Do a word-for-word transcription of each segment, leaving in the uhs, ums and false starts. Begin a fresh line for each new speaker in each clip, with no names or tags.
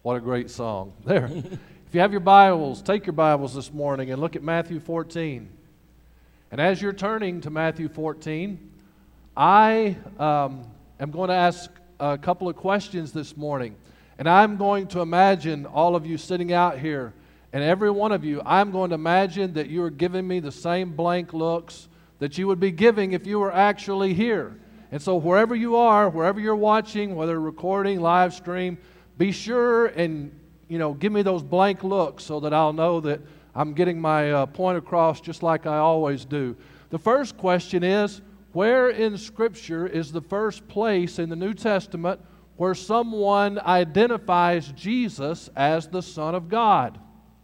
What a great song. There. If you have your Bibles, take your Bibles this morning and look at Matthew fourteen. And as you're turning to Matthew fourteen, I um, am going to ask a couple of questions this morning. And I'm going to imagine all of you sitting out here, and every one of you, I'm going to imagine that you are giving me the same blank looks that you would be giving if you were actually here. And so wherever you are, wherever you're watching, whether recording, live stream, be sure and, you know, give me those blank looks so that I'll know that I'm getting my uh, point across just like I always do. The first question is, where in Scripture is the first place in the New Testament where someone identifies Jesus as the Son of God?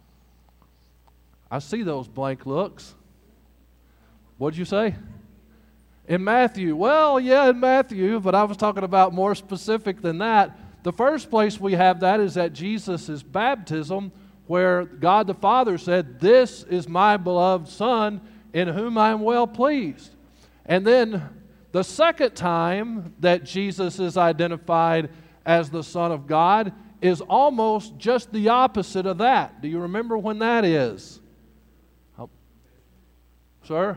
I see those blank looks. What'd you say? In Matthew. Well, yeah, in Matthew, but I was talking about more specific than that. The first place we have that is at Jesus' baptism, where God the Father said, "This is my beloved Son, in whom I am well pleased." And then the second time that Jesus is identified as the Son of God is almost just the opposite of that. Do you remember when that is? Oh. Sir?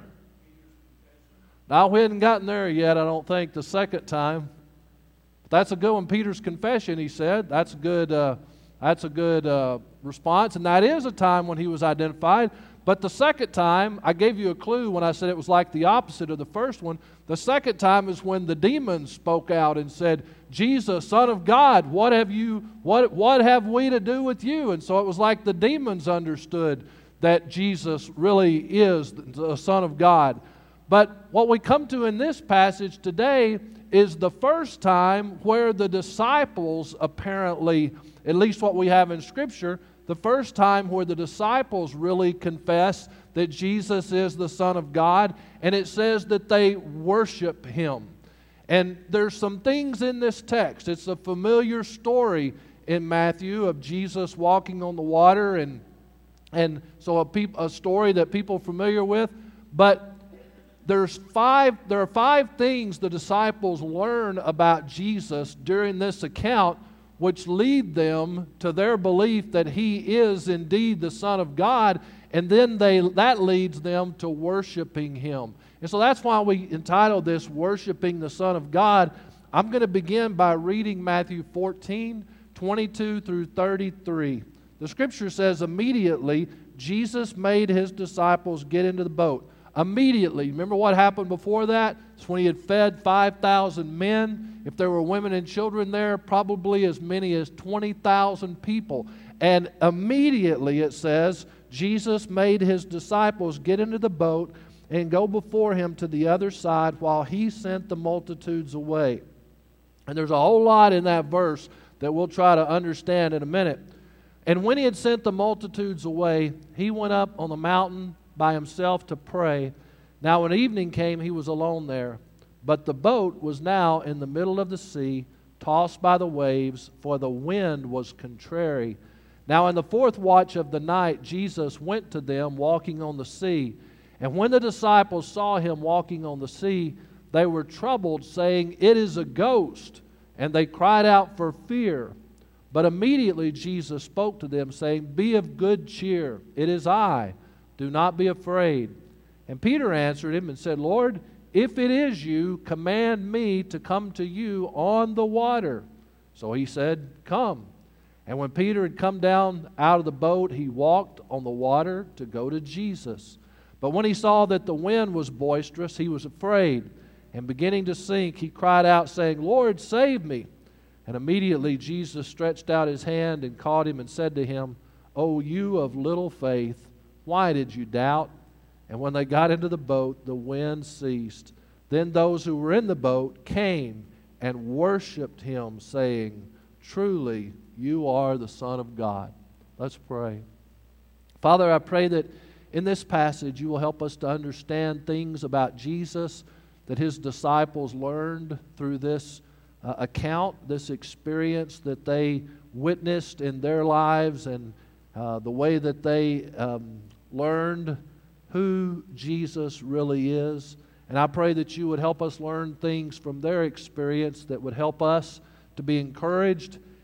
Now, we hadn't gotten there yet, I don't think, the second time. That's a good one. Peter's confession, he said. That's a good, uh, that's a good uh, response. And that is a time when he was identified. But the second time, I gave you a clue when I said it was like the opposite of the first one. The second time is when the demons spoke out and said, "Jesus, Son of God, what have you? What what have we to do with you?" And so it was like the demons understood that Jesus really is the Son of God. But what we come to in this passage today is the first time where the disciples apparently, at least what we have in Scripture, the first time where the disciples really confess that Jesus is the Son of God, and it says that they worship Him. And there's some things in this text. It's a familiar story in Matthew of Jesus walking on the water, and and so a, peop, a story that people are familiar with. But There's five, there are five things the disciples learn about Jesus during this account which lead them to their belief that He is indeed the Son of God, and then they that leads them to worshiping Him. And so that's why we entitled this Worshiping the Son of God. I'm going to begin by reading Matthew fourteen, twenty-two through thirty-three. The Scripture says, "Immediately Jesus made His disciples get into the boat." Immediately. Remember what happened before that? It's when He had fed five thousand men. If there were women and children there, probably as many as twenty thousand people. And immediately, it says, Jesus made His disciples get into the boat and go before Him to the other side while He sent the multitudes away. And there's a whole lot in that verse that we'll try to understand in a minute. "And when He had sent the multitudes away, He went up on the mountain by Himself to pray. Now when evening came, He was alone there. But the boat was now in the middle of the sea, tossed by the waves, for the wind was contrary. Now in the fourth watch of the night, Jesus went to them walking on the sea. And when the disciples saw Him walking on the sea, they were troubled, saying, 'It is a ghost.' And they cried out for fear. But immediately Jesus spoke to them, saying, 'Be of good cheer. It is I. Do not be afraid.' And Peter answered Him and said, 'Lord, if it is You, command me to come to You on the water.' So He said, 'Come.' And when Peter had come down out of the boat, he walked on the water to go to Jesus. But when he saw that the wind was boisterous, he was afraid. And beginning to sink, he cried out, saying, 'Lord, save me.' And immediately Jesus stretched out His hand and caught him and said to him, 'O you of little faith, why did you doubt?' And when they got into the boat, the wind ceased. Then those who were in the boat came and worshiped Him, saying, 'Truly, You are the Son of God.'" Let's pray. Father, I pray that in this passage You will help us to understand things about Jesus that His disciples learned through this uh, account, this experience that they witnessed in their lives, and uh, the way that they um, learned who Jesus really is. And I pray that You would help us learn things from their experience that would help us to be encouraged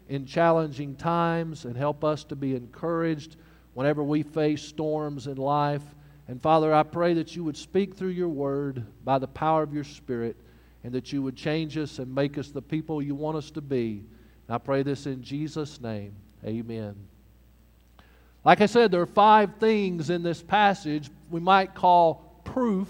in challenging times and help us to be encouraged whenever we face storms in life. And Father, I pray that you would speak through your word by the power of your Spirit, and that you would change us and make us the people you want us to be. And I pray this in Jesus' name. Amen. Like I said, there are five things in this passage we might call proof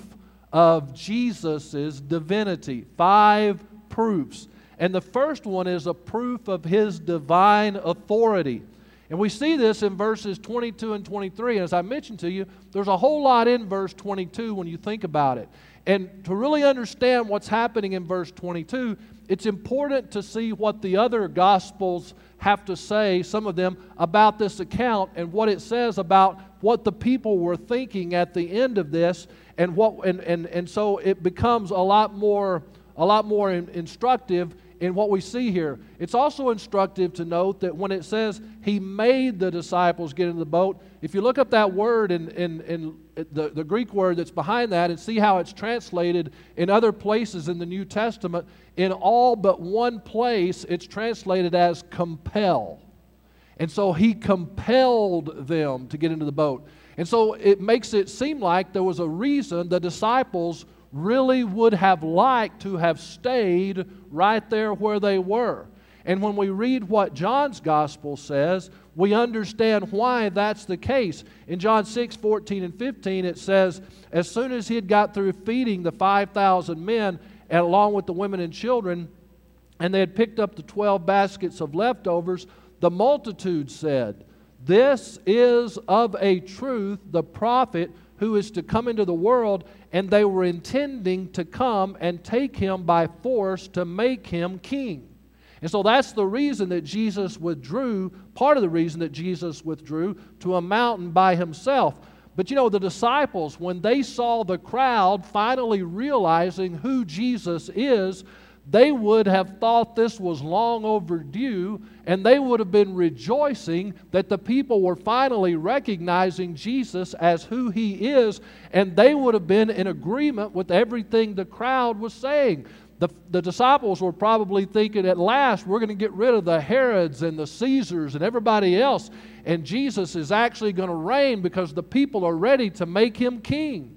of Jesus' divinity. Five proofs. And the first one is a proof of his divine authority. And we see this in verses twenty-two and twenty-three. And as I mentioned to you, there's a whole lot in verse twenty-two when you think about it. And to really understand what's happening in verse twenty-two, it's important to see what the other Gospels have to say, some of them, about this account and what it says about what the people were thinking at the end of this. And what and, and, and so it becomes a lot more, a lot more in, instructive in what we see here. It's also instructive to note that when it says he made the disciples get into the boat, if you look up that word in, in, in the, the Greek word that's behind that and see how it's translated in other places in the New Testament, in all but one place it's translated as compel. And so he compelled them to get into the boat. And so it makes it seem like there was a reason the disciples really would have liked to have stayed right there where they were. And when we read what John's gospel says, we understand why that's the case. In John six, fourteen and fifteen, it says, as soon as he had got through feeding the five thousand men, and along with the women and children, and they had picked up the twelve baskets of leftovers, the multitude said, this is of a truth the prophet who is to come into the world, and they were intending to come and take him by force to make him king. And so that's the reason that Jesus withdrew, part of the reason that Jesus withdrew to a mountain by himself. But you know, the disciples, when they saw the crowd finally realizing who Jesus is, they would have thought this was long overdue, and they would have been rejoicing that the people were finally recognizing Jesus as who he is, and they would have been in agreement with everything the crowd was saying. The, the disciples were probably thinking, at last we're going to get rid of the Herods and the Caesars and everybody else, and Jesus is actually going to reign because the people are ready to make him king.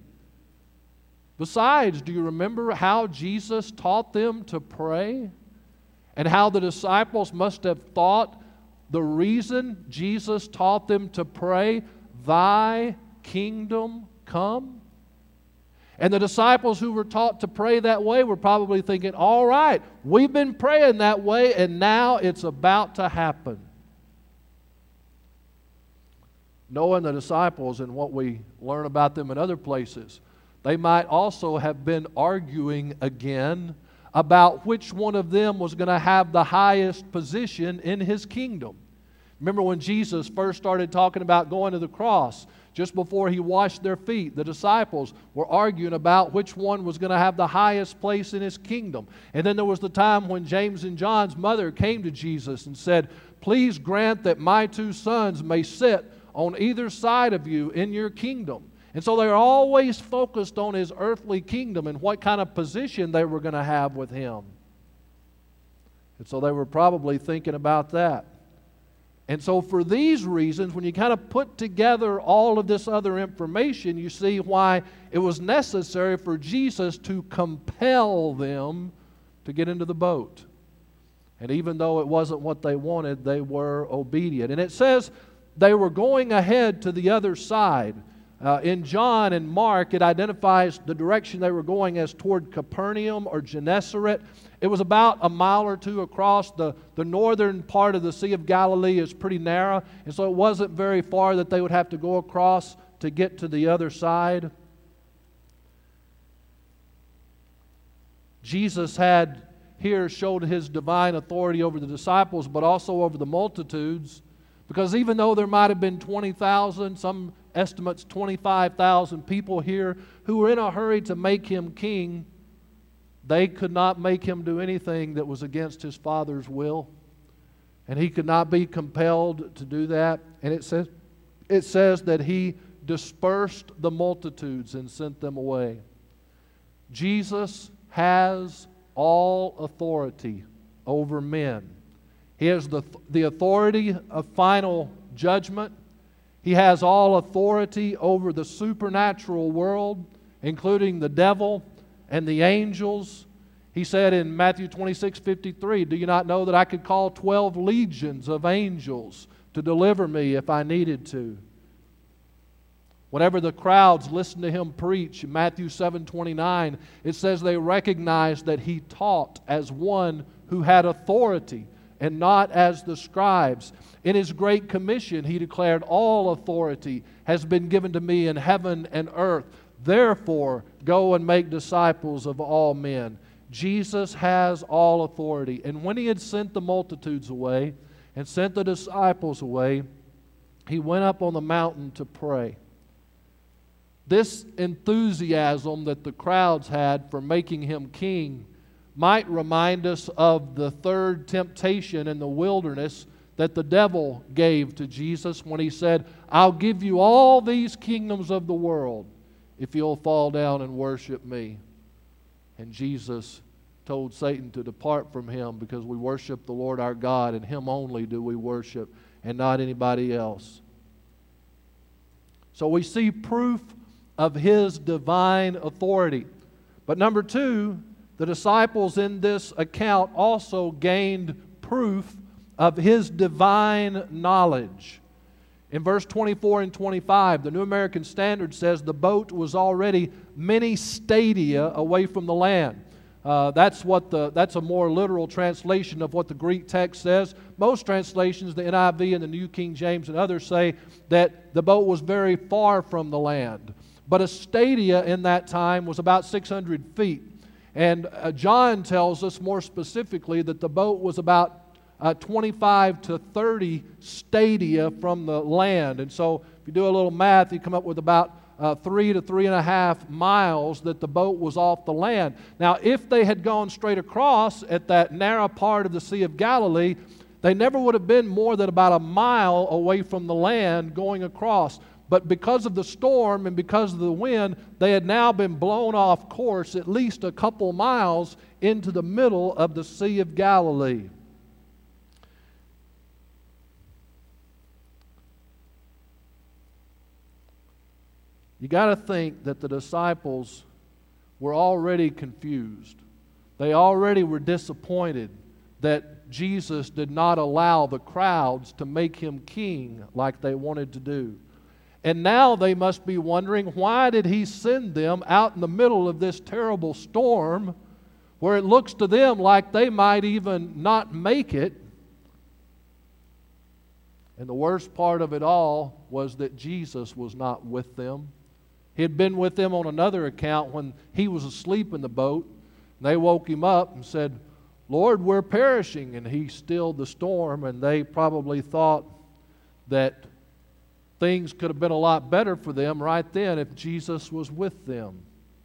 Besides, do you remember how Jesus taught them to pray? And how the disciples must have thought the reason Jesus taught them to pray, thy kingdom come? And the disciples who were taught to pray that way were probably thinking, all right, we've been praying that way and now it's about to happen. Knowing the disciples and what we learn about them in other places, they might also have been arguing again about which one of them was going to have the highest position in his kingdom. Remember when Jesus first started talking about going to the cross, just before he washed their feet, the disciples were arguing about which one was going to have the highest place in his kingdom. And then there was the time when James and John's mother came to Jesus and said, please grant that my two sons may sit on either side of you in your kingdom. And so they're always focused on his earthly kingdom and what kind of position they were going to have with him. And so they were probably thinking about that. And so for these reasons, when you kind of put together all of this other information, you see why it was necessary for Jesus to compel them to get into the boat. And even though it wasn't what they wanted, they were obedient. And it says they were going ahead to the other side. Uh, in John and Mark, it identifies the direction they were going as toward Capernaum or Gennesaret. It was about a mile or two across. The, the northern part of the Sea of Galilee is pretty narrow, and so it wasn't very far that they would have to go across to get to the other side. Jesus had here showed his divine authority over the disciples, but also over the multitudes, because even though there might have been twenty thousand, some estimates twenty-five thousand people here who were in a hurry to make him king, they could not make him do anything that was against his Father's will. And he could not be compelled to do that. And it says, it says that he dispersed the multitudes and sent them away. Jesus has all authority over men. He has the, the authority of final judgment. He has all authority over the supernatural world, including the devil and the angels. He said in Matthew twenty-six fifty-three, do you not know that I could call twelve legions of angels to deliver me if I needed to? Whenever the crowds listened to him preach, in Matthew seven twenty-nine, it says they recognized that he taught as one who had authority and not as the scribes. In his great commission, he declared, all authority has been given to me in heaven and earth. Therefore, go and make disciples of all men. Jesus has all authority. And when he had sent the multitudes away and sent the disciples away, he went up on the mountain to pray. This enthusiasm that the crowds had for making him king might remind us of the third temptation in the wilderness that the devil gave to Jesus when he said, I'll give you all these kingdoms of the world if you'll fall down and worship me. And Jesus told Satan to depart from him, because we worship the Lord our God, and him only do we worship, and not anybody else. So we see proof of his divine authority. But number two, the disciples in this account also gained proof of his divine knowledge. In verse twenty-four and twenty-five, the New American Standard says the boat was already many stadia away from the land. Uh, that's what the that's a more literal translation of what the Greek text says. Most translations, the N I V and the New King James and others, say that the boat was very far from the land. But a stadia in that time was about six hundred feet. And uh, John tells us more specifically that the boat was about uh, twenty-five to thirty stadia from the land. And so if you do a little math, you come up with about uh, three to three and a half miles that the boat was off the land. Now, if they had gone straight across at that narrow part of the Sea of Galilee, they never would have been more than about a mile away from the land going across. But because of the storm and because of the wind, they had now been blown off course at least a couple miles into the middle of the Sea of Galilee. You got to think that the disciples were already confused. They already were disappointed that Jesus did not allow the crowds to make him king like they wanted to do. And now they must be wondering, why did he send them out in the middle of this terrible storm where it looks to them like they might even not make it? And the worst part of it all was that Jesus was not with them. He had been with them on another account when he was asleep in the boat. And they woke him up and said, Lord, we're perishing. And he stilled the storm, and they probably thought that things could have been a lot better for them right then if Jesus was with them.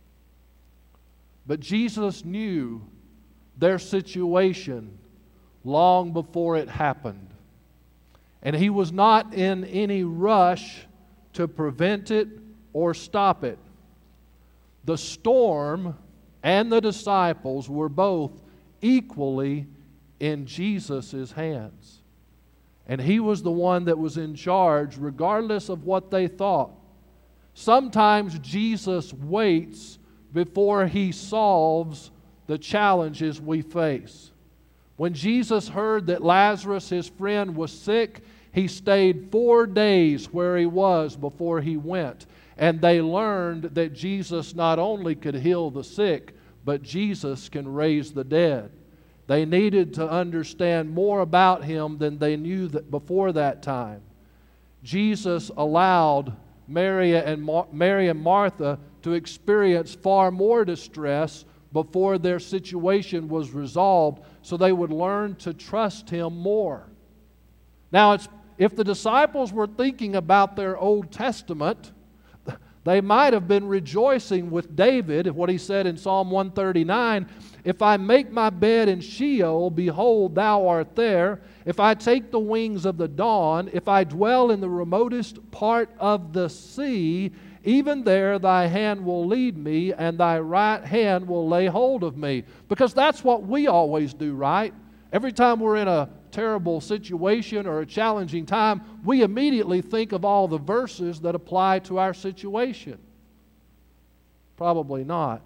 But Jesus knew their situation long before it happened. And he was not in any rush to prevent it or stop it. The storm and the disciples were both equally in Jesus' hands. And he was the one that was in charge regardless of what they thought. Sometimes Jesus waits before he solves the challenges we face. When Jesus heard that Lazarus, his friend, was sick, he stayed four days where he was before he went. And they learned that Jesus not only could heal the sick, but Jesus can raise the dead. They needed to understand more about him than they knew that before that time. Jesus allowed Mary and, Mar- Mary and Martha to experience far more distress before their situation was resolved, so they would learn to trust him more. Now, it's, if the disciples were thinking about their Old Testament, they might have been rejoicing with David, what he said in Psalm one thirty-nine, if I make my bed in Sheol, behold, thou art there. If I take the wings of the dawn, if I dwell in the remotest part of the sea, even there thy hand will lead me, and thy right hand will lay hold of me. Because that's what we always do, right? Every time we're in a terrible situation or a challenging time, we immediately think of all the verses that apply to our situation. Probably not.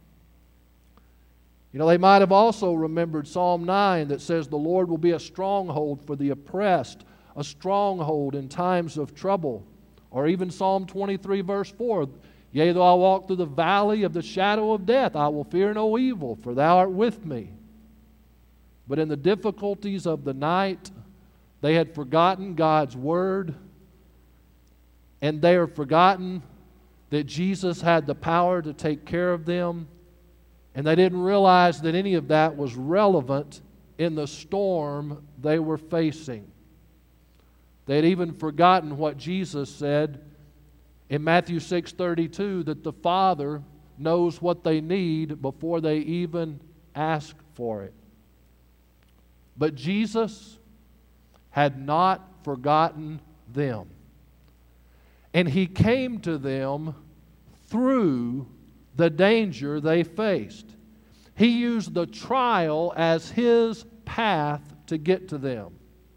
You know, they might have also remembered Psalm nine that says, "The Lord will be a stronghold for the oppressed, a stronghold in times of trouble." Or even Psalm twenty-three, verse four, "Yea, though I walk through the valley of the shadow of death, I will fear no evil, for thou art with me." But in the difficulties of the night, they had forgotten God's word, and they had forgotten that Jesus had the power to take care of them, and they didn't realize that any of that was relevant in the storm they were facing. They had even forgotten what Jesus said in Matthew six thirty-two, that the Father knows what they need before they even ask for it. But Jesus had not forgotten them. And He came to them through the danger they faced. He used the trial as His path to get to them.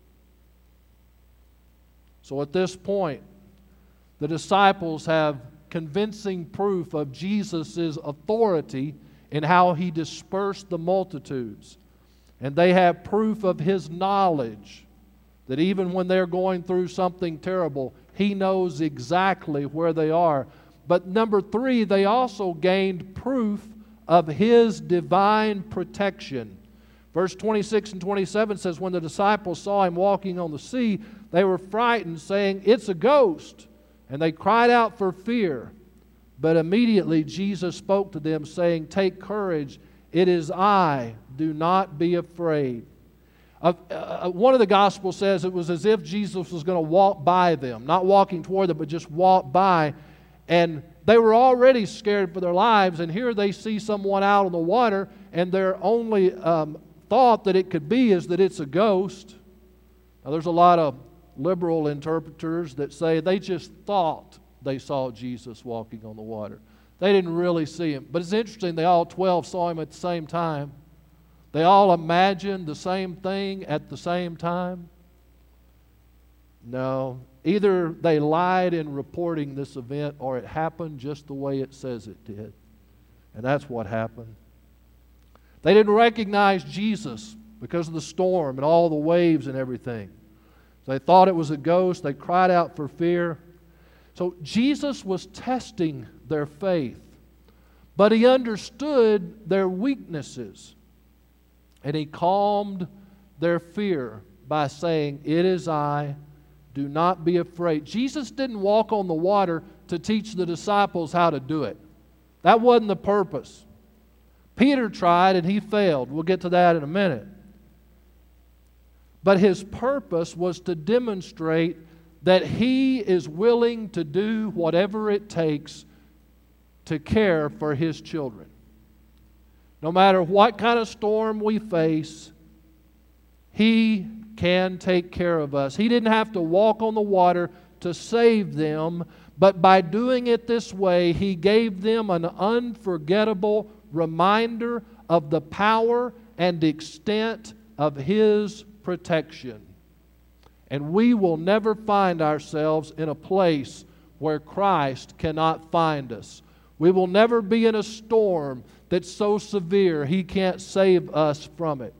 So at this point, the disciples have convincing proof of Jesus' authority in how He dispersed the multitudes. And they have proof of His knowledge, that even when they're going through something terrible, He knows exactly where they are. But number three, they also gained proof of His divine protection. Verse twenty-six and twenty-seven says, "When the disciples saw Him walking on the sea, they were frightened, saying, 'It's a ghost.' And they cried out for fear. But immediately Jesus spoke to them, saying, 'Take courage, it is I, do not be afraid.'" Uh, uh, one of the Gospels says it was as if Jesus was going to walk by them, not walking toward them, but just walk by. And they were already scared for their lives, and here they see someone out on the water, and their only um, thought that it could be is that it's a ghost. Now, there's a lot of liberal interpreters that say they just thought they saw Jesus walking on the water. They didn't really see Him. But it's interesting, they all twelve saw Him at the same time. They all imagined the same thing at the same time. No, either they lied in reporting this event, or it happened just the way it says it did. And that's what happened. They didn't recognize Jesus because of the storm and all the waves and everything. They thought it was a ghost. They cried out for fear. So Jesus was testing their faith, but He understood their weaknesses, and He calmed their fear by saying, "It is I, do not be afraid." Jesus didn't walk on the water to teach the disciples how to do it. That wasn't the purpose. Peter tried and he failed. We'll get to that in a minute. But His purpose was to demonstrate that He is willing to do whatever it takes to care for His children. No matter what kind of storm we face, He can take care of us. He didn't have to walk on the water to save them, but by doing it this way, He gave them an unforgettable reminder of the power and extent of His protection. And we will never find ourselves in a place where Christ cannot find us. We will never be in a storm that's so severe He can't save us from it.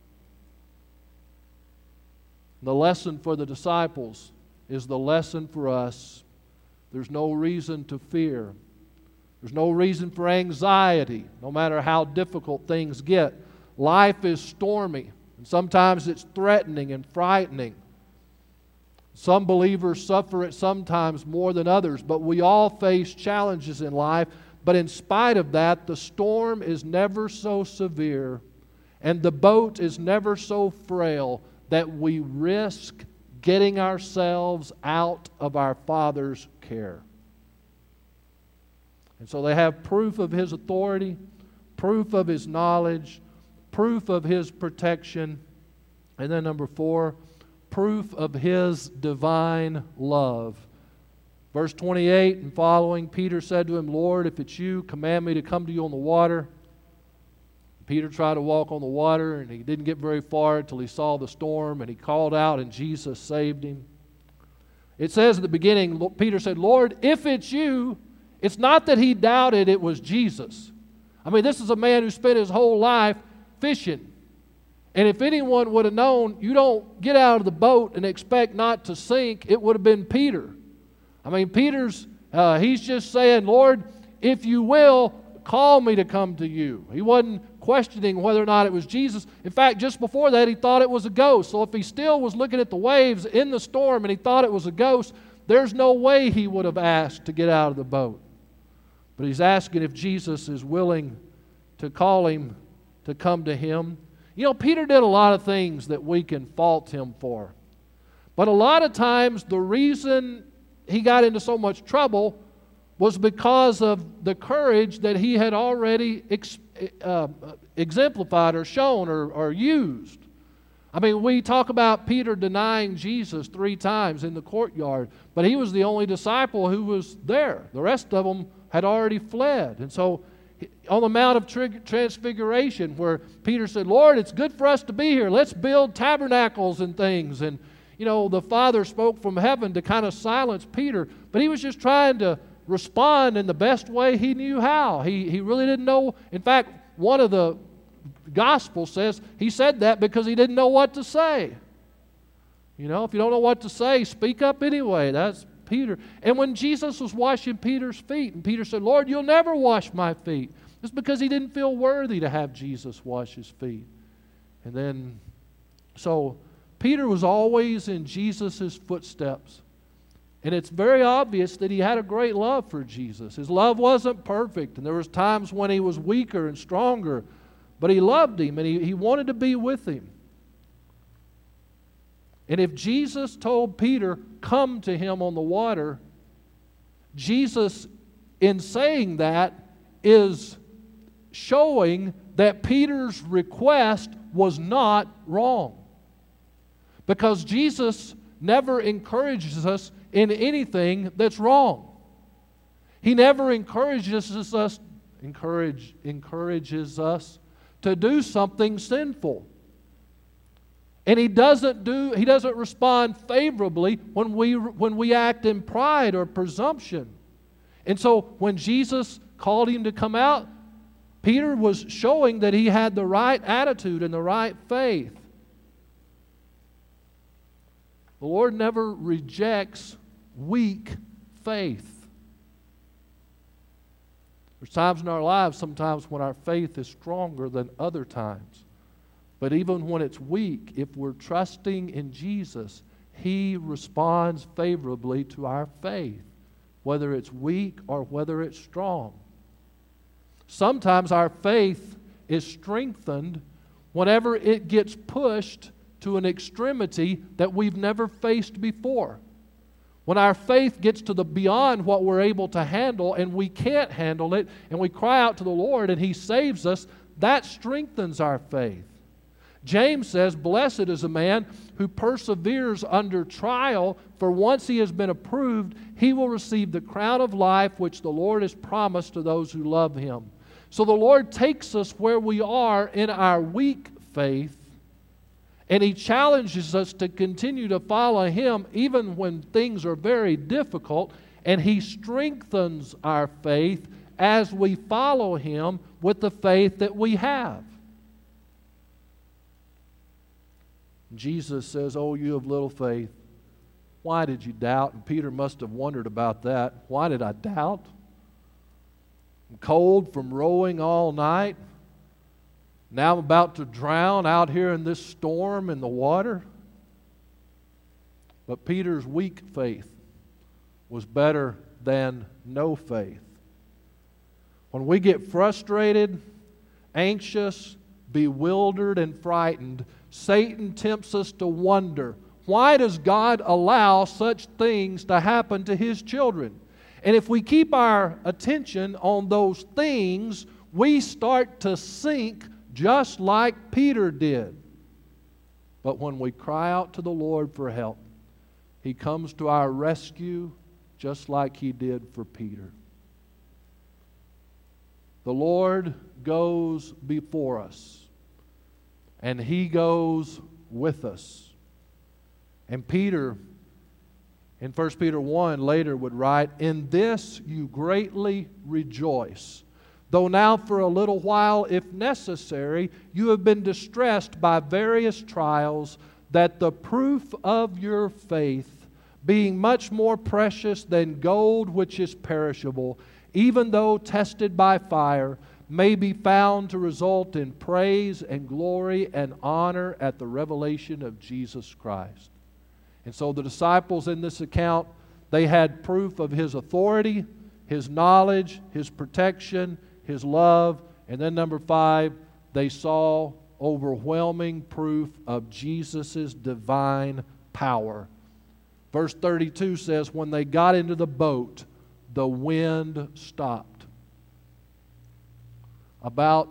The lesson for the disciples is the lesson for us. There's no reason to fear. There's no reason for anxiety, no matter how difficult things get. Life is stormy, and sometimes it's threatening and frightening. Some believers suffer it sometimes more than others, but we all face challenges in life. But in spite of that, the storm is never so severe, and the boat is never so frail that we risk getting ourselves out of our Father's care. And so they have proof of His authority, proof of His knowledge, proof of His protection, and then number four, proof of His divine love. Verse twenty-eight and following, Peter said to Him, "Lord, if it's You, command me to come to You on the water." Peter tried to walk on the water, and he didn't get very far until he saw the storm, and he called out, and Jesus saved him. It says at the beginning, Peter said, Lord, if it's you, it's not that he doubted it was Jesus. I mean, this is a man who spent his whole life fishing. And if anyone would have known, you don't get out of the boat and expect not to sink, it would have been Peter. I mean, Peter's, uh, he's just saying, Lord, if you will, call me to come to you. He wasn't questioning whether or not it was Jesus. In fact, just before that, he thought it was a ghost. So if he still was looking at the waves in the storm and he thought it was a ghost, there's no way he would have asked to get out of the boat. But he's asking if Jesus is willing to call him to come to him. You know, Peter did a lot of things that we can fault him for. But a lot of times the reason he got into so much trouble was because of the courage that he had already ex- uh, exemplified or shown or, or used. I mean, we talk about Peter denying Jesus three times in the courtyard, but he was the only disciple who was there. The rest of them had already fled. And so on the Mount of Transfiguration, where Peter said, Lord, it's good for us to be here. Let's build tabernacles and things. And, you know, the Father spoke from heaven to kind of silence Peter, but he was just trying to respond in the best way he knew how. He, he really didn't know. In fact, one of the Gospels says he said that because he didn't know what to say. You know, if you don't know what to say, speak up anyway. That's Peter. And when Jesus was washing Peter's feet, and Peter said, Lord, you'll never wash my feet. It's because he didn't feel worthy to have Jesus wash his feet. And then, so Peter was always in Jesus' footsteps. And it's very obvious that he had a great love for Jesus. His love wasn't perfect, and there was times when he was weaker and stronger, but he loved him, and he, he wanted to be with him. And if Jesus told Peter, come to him on the water, Jesus, in saying that, is showing that Peter's request was not wrong. Because Jesus never encourages us in anything that's wrong. He never encourages us, encourage, encourages us to do something sinful. And he doesn't do, he doesn't respond favorably when we, when we act in pride or presumption. And so when Jesus called him to come out, Peter was showing that he had the right attitude and the right faith. The Lord never rejects weak faith. There's times in our lives sometimes when our faith is stronger than other times. But even when it's weak, if we're trusting in Jesus, He responds favorably to our faith, whether it's weak or whether it's strong. Sometimes our faith is strengthened whenever it gets pushed to an extremity that we've never faced before. When our faith gets to the beyond what we're able to handle and we can't handle it, and we cry out to the Lord and He saves us, that strengthens our faith. James says, blessed is a man who perseveres under trial, for once he has been approved, he will receive the crown of life which the Lord has promised to those who love Him. So the Lord takes us where we are in our weak faith, and He challenges us to continue to follow Him even when things are very difficult, and He strengthens our faith as we follow Him with the faith that we have. Jesus says, oh, you of little faith, why did you doubt? And Peter must have wondered about that. Why did I doubt? I'm cold from rowing all night. Now I'm about to drown out here in this storm in the water. But Peter's weak faith was better than no faith. When we get frustrated, anxious, bewildered, and frightened, Satan tempts us to wonder, why does God allow such things to happen to His children? And if we keep our attention on those things, we start to sink just like Peter did. But when we cry out to the Lord for help, He comes to our rescue just like He did for Peter. The Lord goes before us, and He goes with us. And Peter, in First Peter one, later would write, "In this you greatly rejoice, though now for a little while, if necessary, you have been distressed by various trials, that the proof of your faith, being much more precious than gold which is perishable, even though tested by fire, may be found to result in praise and glory and honor at the revelation of Jesus Christ." And so the disciples in this account, they had proof of His authority, His knowledge, His protection, His love, and then number five, they saw overwhelming proof of Jesus' divine power. Verse thirty-two says, when they got into the boat, the wind stopped. About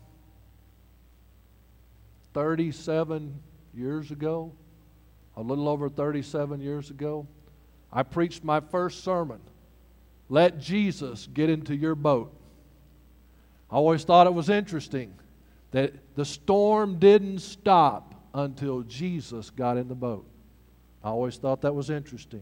thirty-seven years ago, a little over thirty-seven years ago, I preached my first sermon, "Let Jesus Get Into Your Boat." I always thought it was interesting that the storm didn't stop until Jesus got in the boat. I always thought that was interesting.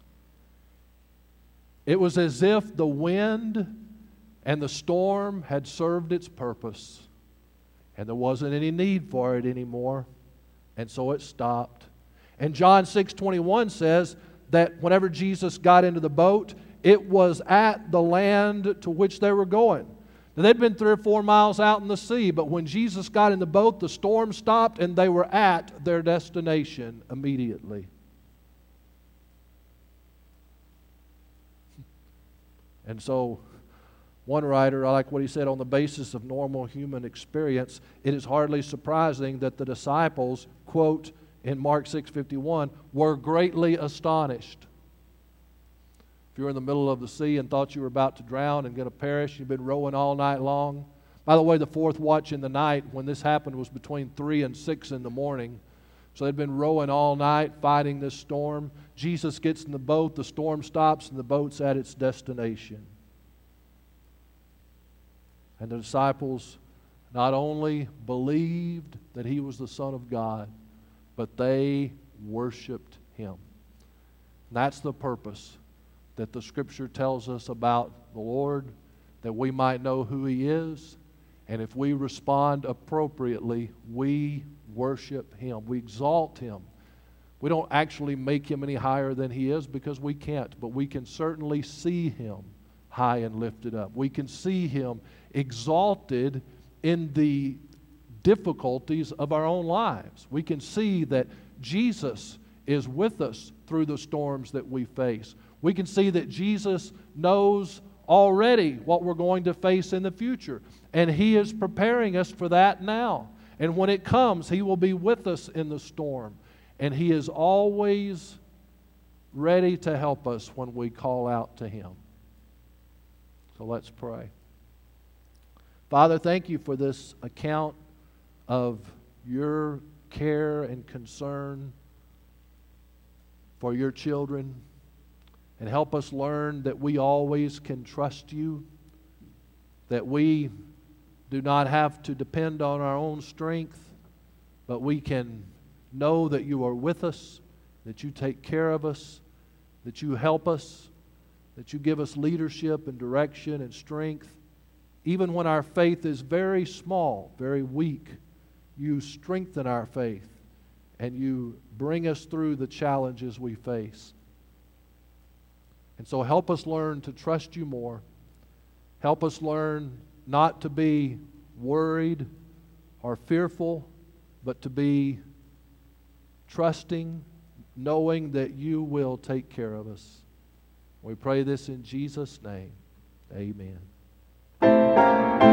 It was as if the wind and the storm had served its purpose, and there wasn't any need for it anymore, and so it stopped. And John six twenty-one says that whenever Jesus got into the boat, it was at the land to which they were going. Now, they'd been three or four miles out in the sea, but when Jesus got in the boat, the storm stopped and they were at their destination immediately. And so, one writer, I like what he said, on the basis of normal human experience, it is hardly surprising that the disciples, quote, in Mark six fifty-one, were greatly astonished. If you were in the middle of the sea and thought you were about to drown and going to perish, you've been rowing all night long. By the way, the fourth watch in the night when this happened was between three and six in the morning. So they'd been rowing all night, fighting this storm. Jesus gets in the boat, the storm stops, and the boat's at its destination. And the disciples not only believed that He was the Son of God, but they worshiped Him. And that's the purpose that the Scripture tells us about the Lord, that we might know who He is, and if we respond appropriately, we worship Him. We exalt Him. We don't actually make Him any higher than He is because we can't, but we can certainly see Him high and lifted up. We can see Him exalted in the difficulties of our own lives. We can see that Jesus is with us through the storms that we face. We can see that Jesus knows already what we're going to face in the future, and He is preparing us for that now. And when it comes, He will be with us in the storm, and He is always ready to help us when we call out to Him. So let's pray. Father, thank You for this account of Your care and concern for Your children. And help us learn that we always can trust You, that we do not have to depend on our own strength, but we can know that You are with us, that You take care of us, that You help us, that You give us leadership and direction and strength. Even when our faith is very small, very weak, You strengthen our faith and You bring us through the challenges we face. And so help us learn to trust You more. Help us learn not to be worried or fearful, but to be trusting, knowing that You will take care of us. We pray this in Jesus' name. Amen.